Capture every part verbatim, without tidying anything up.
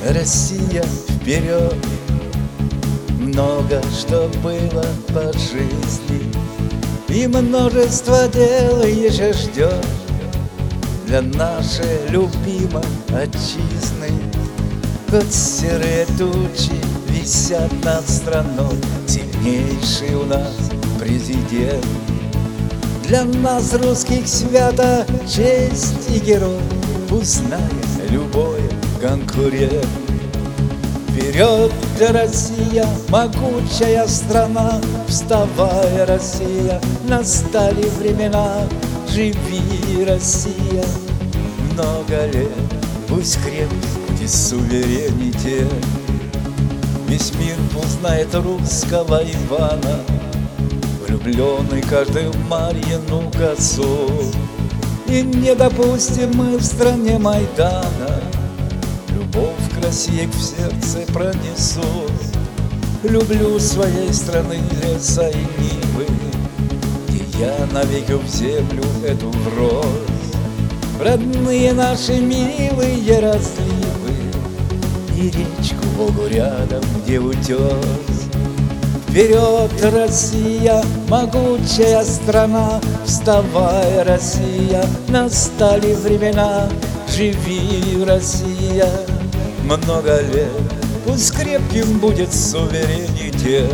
Россия, вперед! Много что было по жизни, и множество дел еще ждет для нашей любимой отчизны. Хоть серые тучи висят над страной, сильнейший у нас президент. Для нас, русских, свято честь и герой, пусть знает любой конкурент. Вперед, Россия, могучая страна! Вставай, Россия, настали времена! Живи, Россия, много лет, пусть крепкий будет суверенитет. Весь мир узнает русского Ивана, влюбленный каждый в Марьину косу. И не допустим мы в стране Майдана, любовь к России в сердце пронесу. Люблю своей страны леса и нивы, где я навеки в землю эту врос. Родные наши милые разливы и речку Волгу рядом, где утес. Вперед, Россия, могучая страна! Вставай, Россия, настали времена! Живи, Россия, много лет, пусть крепким будет суверенитет.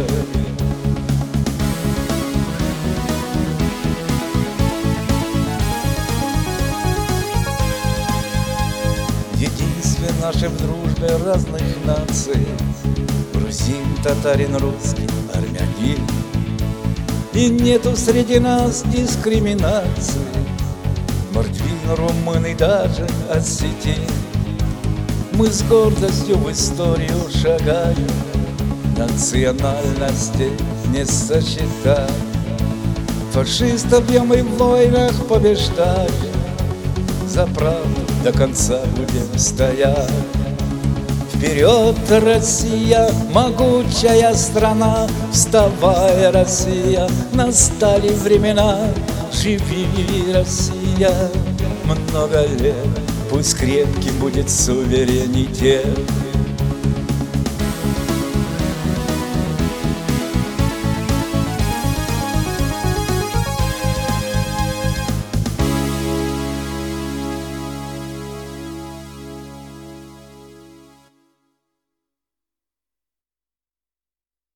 Единстве наше в дружбе разных наций, грузин, татарин, русский, армянин. И нету среди нас дискриминации, мордвин, румын и даже осетин. Мы с гордостью в историю шагаем, национальности не сосчитать. Фашистов бьем и в войнах побеждаем, за правду до конца будем стоять. Вперед, Россия, могучая страна! Вставай, Россия, настали времена! Живи, Россия, много лет, пусть крепким будет суверенитет.